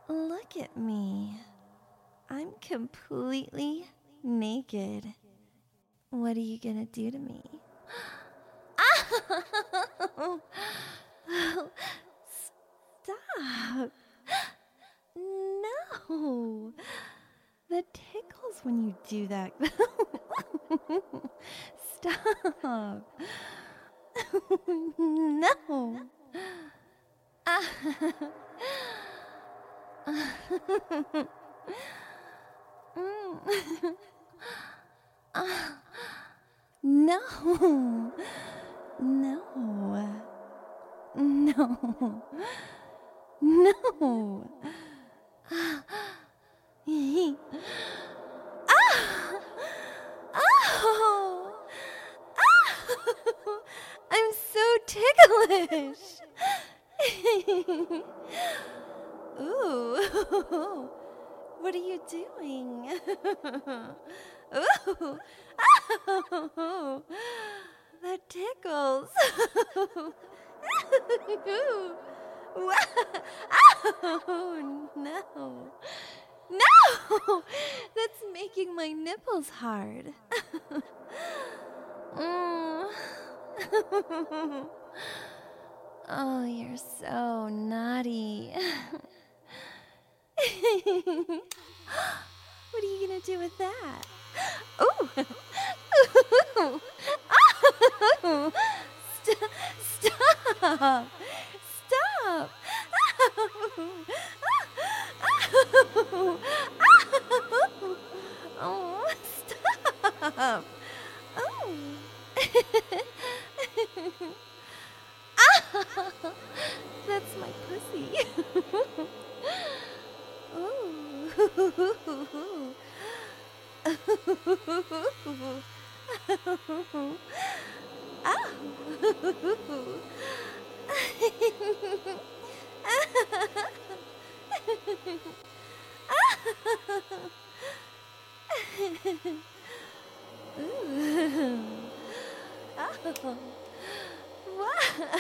Look at me. I'm completely naked. What are you gonna do to me? Stop. No. That tickles when you do that. Stop. No. No. No. No. No. Oh. I'm so ticklish. Ooh. What are you doing? Ooh. Oh. That tickles. Oh, no. No! That's making my nipples hard. Oh, you're so naughty. What are you gonna do with that? Ooh! Oh! Stop! Stop! Oh, stop! Oh! That's my pussy. Oh. What?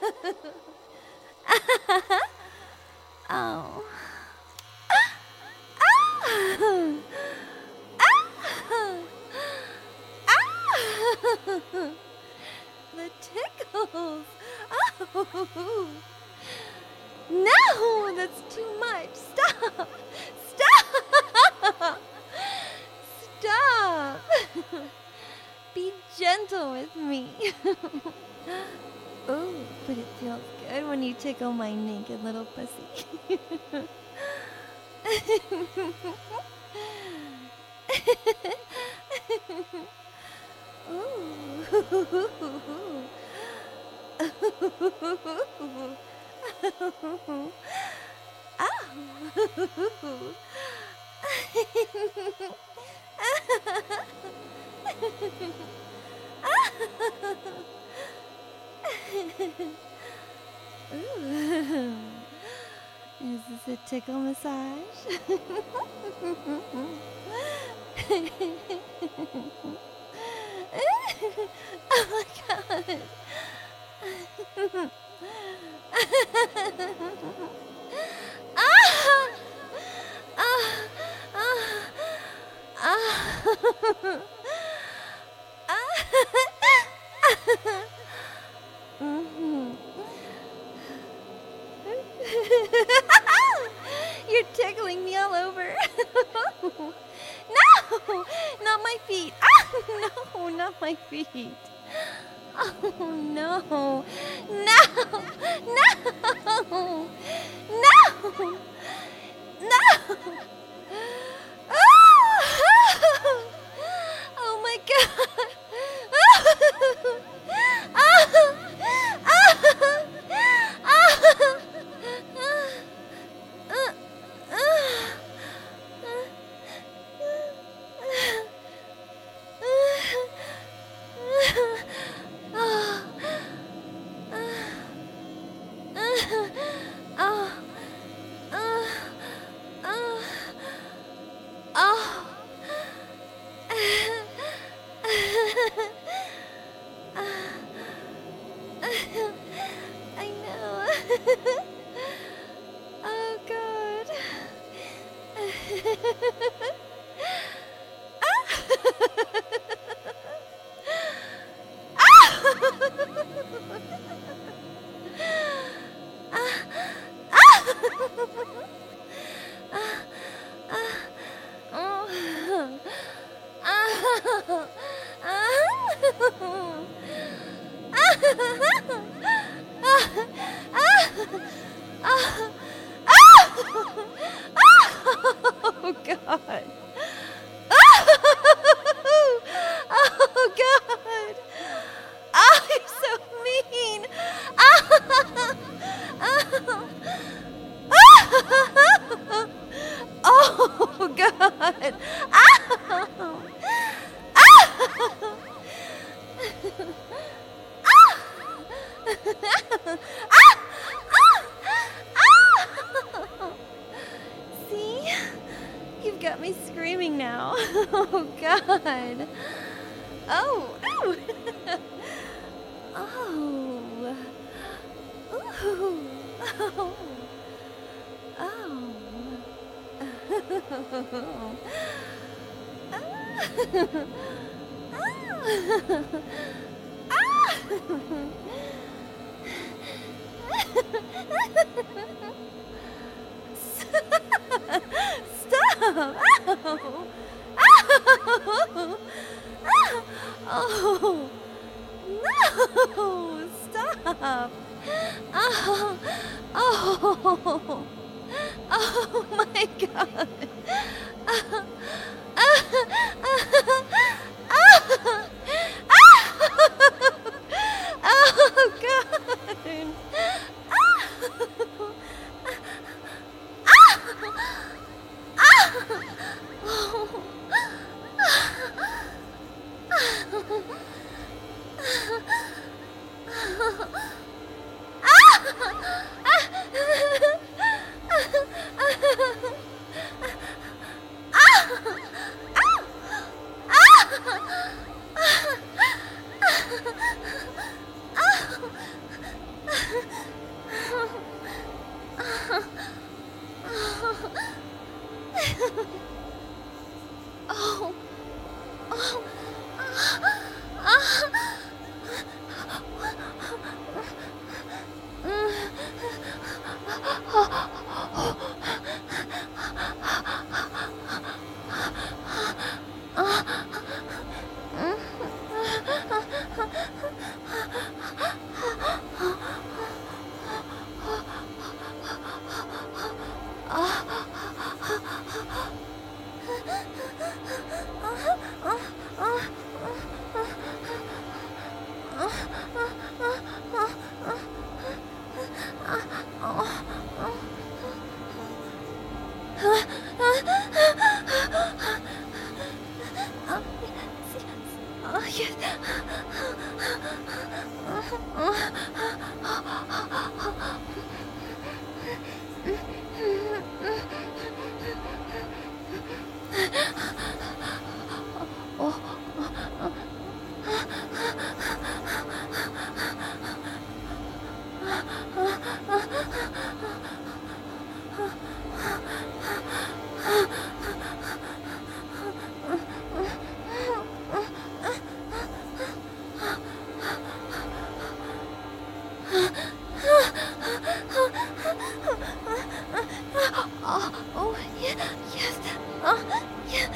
Oh. The tickles. Oh. No, that's too much. Stop. Stop. Stop. Be gentle with me. Oh, but it feels good when you tickle my naked little pussy. Ooh. Is this a tickle massage? Oh my god. Ah! Ah! Ah! You're tickling me all over. No! Not my feet. Ah! No, not my feet. Oh, no. No! No! No! No! Oh my god! I know. Oh, God. Oh, God. Oh, God. Oh, you're so mean. Oh, God. See? You've got me screaming now. Oh, God. Oh, ooh. Oh. Ooh. Oh. Oh. Stop! Oh! No! Stop! Oh! Oh! Oh my God! Oh God! Oh. Oh. Oh, yeah, yes. Yeah.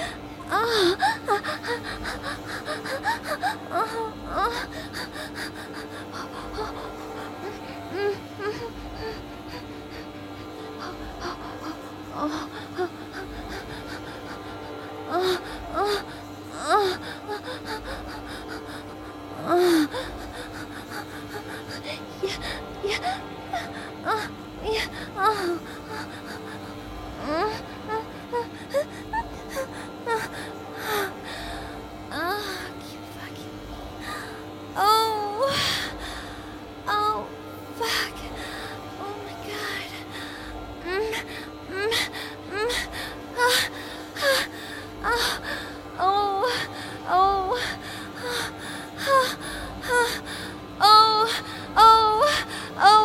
You fucking. Oh. Oh, fuck. Oh my God. Oh. Oh.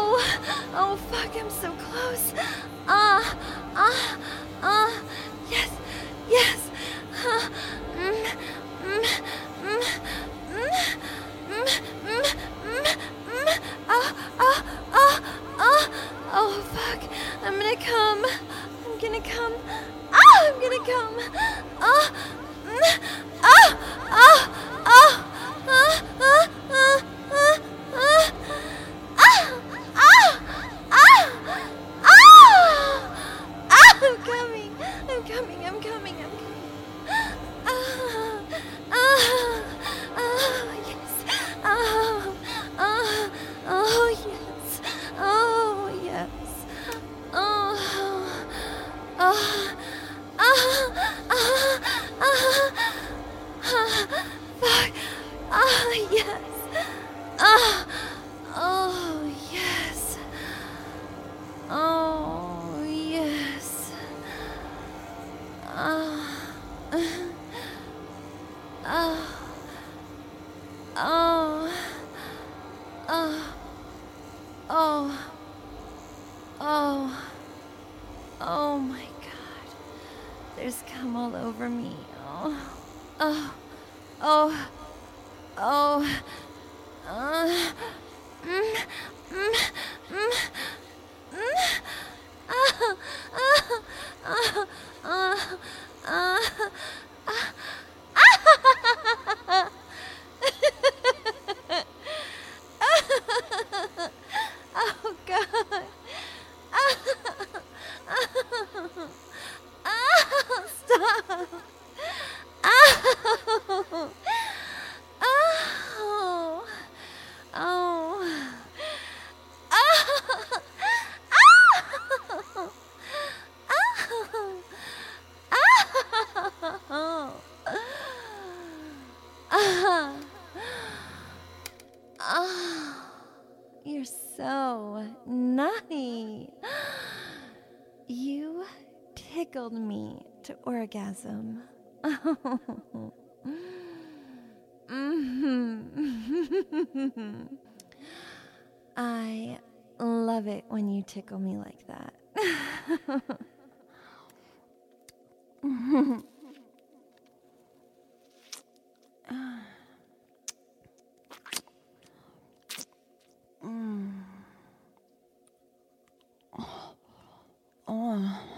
Oh, fuck, I'm so close. Yes. I'm gonna come. I'm gonna come. Ah, I'm gonna come. Ah, ah, ah, ah, ah, ah, ah, ah, ah, ah, ah, I'm coming. I'm coming. I'm coming. I'm coming. Ah, ah, ah, yes. Oh, oh, oh, yes. Oh, yes. Oh, oh, oh, oh, oh, fuck. Oh, yes. Oh, oh, yes. Oh, yes. Oh, oh, oh, oh, oh, oh, oh my God. There's cum all over me. Oh, oh, oh, oh, mm, mm, mm, mm, oh, oh, oh, oh, oh, oh God. Oh, stop. Oh. Oh. Oh. Oh. Oh. You're so naughty. You tickled me to orgasm. I love it when you tickle me like that. Oh.